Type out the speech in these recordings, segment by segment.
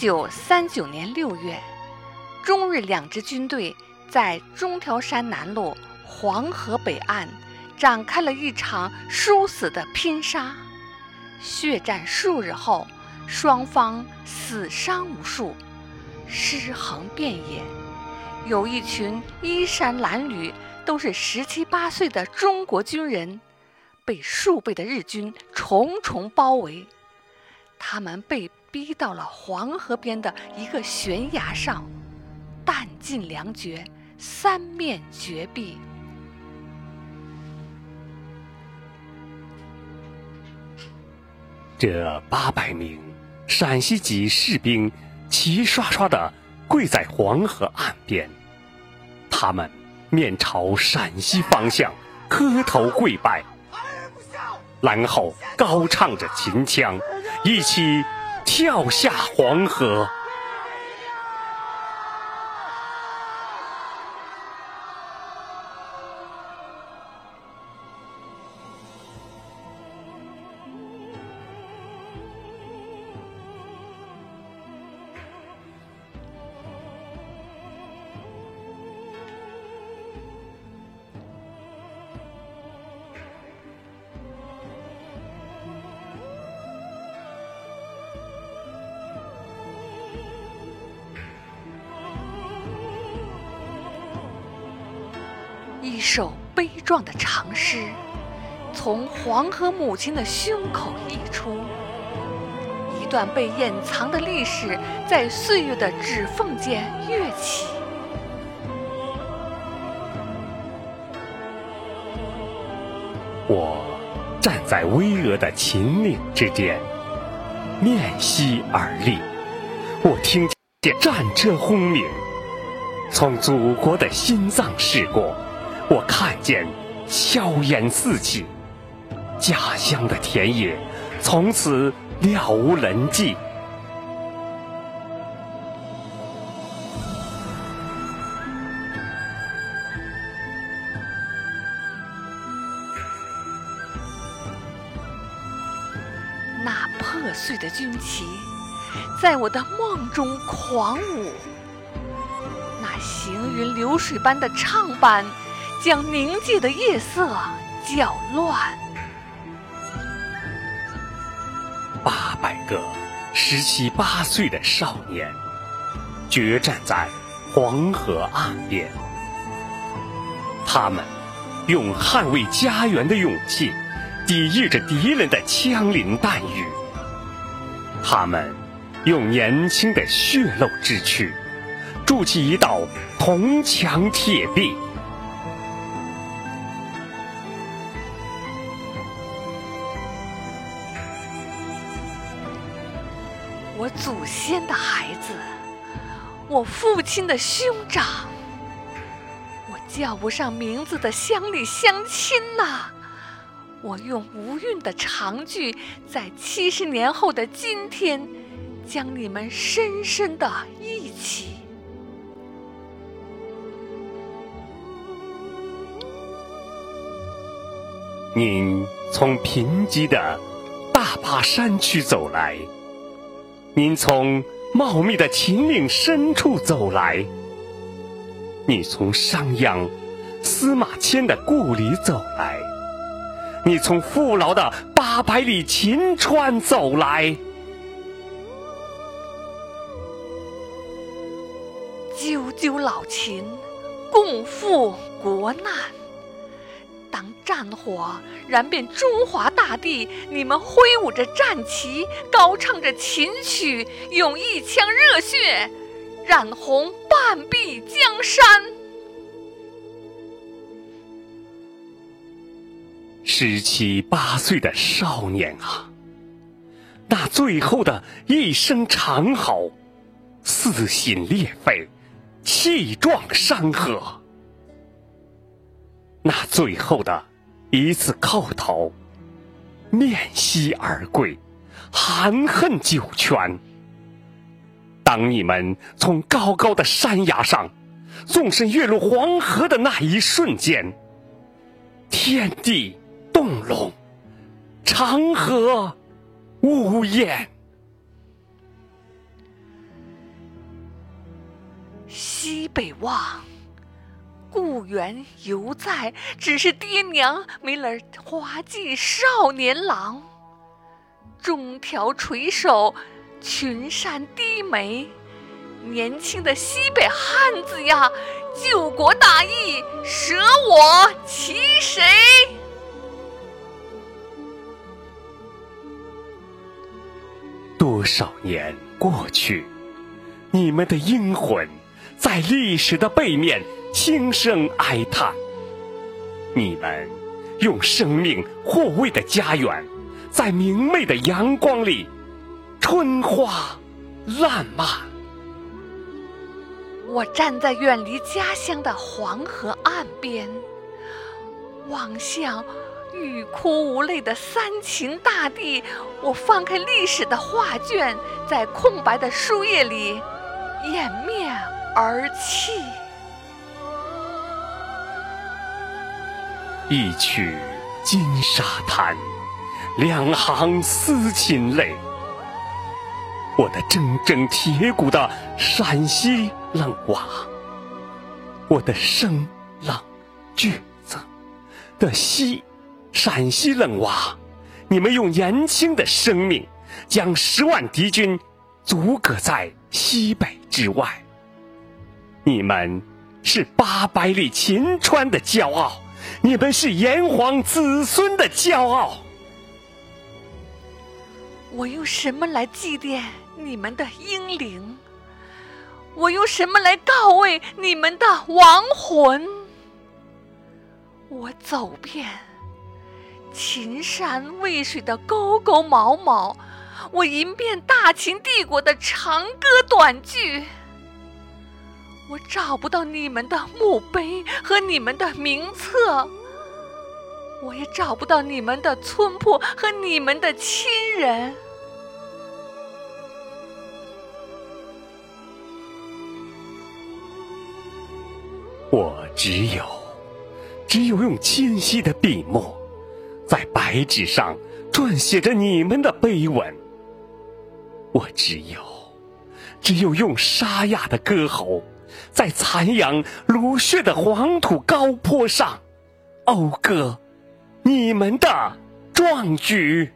1939年6月，中日两支军队在中条山南路黄河北岸展开了一场殊死的拼杀。血战数日后，双方死伤无数，尸横遍野。有一群衣衫褴褛，都是17、18岁的中国军人，被数倍的日军重重包围。他们被逼到了黄河边的一个悬崖上，弹尽粮绝，三面绝壁。 这800名陕西籍士兵齐刷刷地跪在黄河岸边，他们面朝陕西方向磕头跪拜，然后高唱着秦腔，一起跳下黄河。 一首悲壮的长诗从黄河母亲的胸口溢出，一段被掩藏的历史在岁月的指缝间跃起。 我站在巍峨的秦岭之巅，面西而立，我听见战车轰鸣，从祖国的心脏驶过，我看见硝烟四起，家乡的田野从此了无人迹。 那破碎的军旗在我的梦中狂舞，那行云流水般的唱板将凝结的夜色搅乱。 800个17、18岁的少年决战在黄河岸边，他们用捍卫家园的勇气抵御着敌人的枪林弹雨，他们用年轻的血肉之躯筑起一道铜墙铁壁。 我祖先的孩子，我父亲的兄长，我叫不上名字的乡里乡亲呐！我用无韵的长句，在70年后的今天，将你们深深地忆起。 您从贫瘠的大巴山区走来，您从茂密的秦岭深处走来，你从商鞅、司马迁的故里走来，你从富饶的800里秦川走来。 赳赳老秦，共赴国难。当战火燃遍中华大地，你们挥舞着战旗，高唱着秦曲，用一腔热血染红半壁江山。 17、18岁的少年啊，那最后的一声长嚎，撕心裂肺，气壮山河。那最后的一次叩头，面西而跪，含恨九泉。当你们从高高的山崖上纵身跃入黄河的那一瞬间，天地动容，长河呜咽。 西北望，故园犹在，只是爹娘没了花季少年郎。中条垂首，群山低眉，年轻的西北汉子呀，救国大义，舍我其谁？ 多少年过去，你们的英魂在历史的背面轻声哀叹。你们用生命护卫的家园，在明媚的阳光里春花烂漫。 我站在远离家乡的黄河岸边，望向欲哭无泪的三秦大地。我翻开历史的画卷，在空白的书页里掩面而泣。 一曲金沙滩，两行思秦泪。我的铮铮铁骨的陕西冷娃，我的生冷巨子的陕西冷娃，你们用年轻的生命将10万敌军阻隔在西北之外。你们是800里秦川的骄傲，你们是炎黄子孙的骄傲。 我用什么来祭奠你们的英灵？我用什么来告慰你们的亡魂？我走遍秦山渭水的沟沟峁峁，我吟遍大秦帝国的长歌短句。我找不到你们的墓碑和你们的名册，我也找不到你们的村铺和你们的亲人。 我只有用清晰的笔墨，在白纸上撰写着你们的碑文。我只有用沙哑的歌喉，在残阳卤血的黄土高坡上讴歌你们的壮举。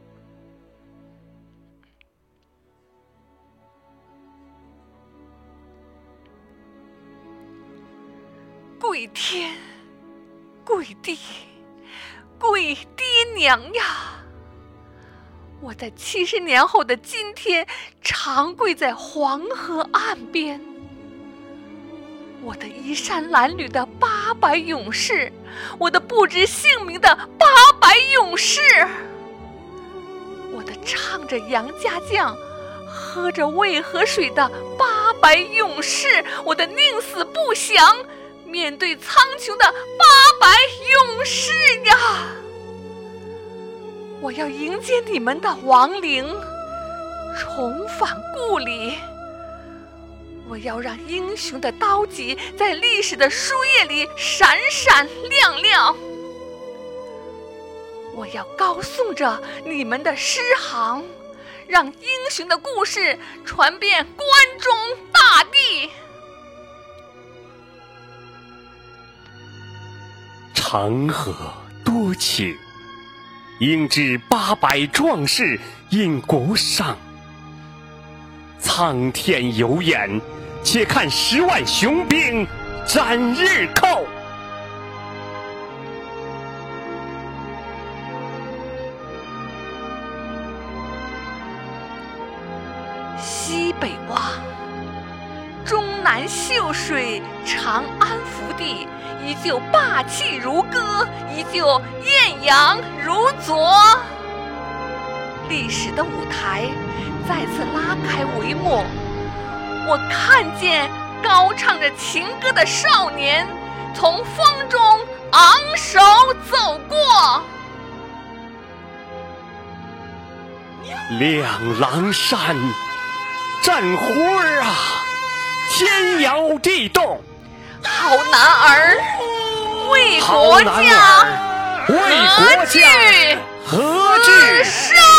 跪天，跪地，跪爹娘呀！我在70年后的今天，长跪在黄河岸边。我的衣衫褴褛的800勇士，我的不知姓名的800勇士，我的唱着杨家将，喝着渭河水的800勇士，我的宁死不降，面对苍穹的800勇士呀！我要迎接你们的亡灵，重返故里。我要让英雄的刀戟在历史的书页里闪闪亮亮。我要高颂着你们的诗行，让英雄的故事传遍关中大地。 长河多情，应知800壮士因国伤。苍天有眼，且看10万雄兵斩日寇。 西北望，终南秀水，长安福地，依旧霸气如歌，依旧艳阳如昨。历史的舞台再次拉开帷幕，我看见高唱着情歌的少年从风中昂首走过。 两狼山，战魂儿啊，天摇地动。 好男儿为国家， 为国家，何惧何惧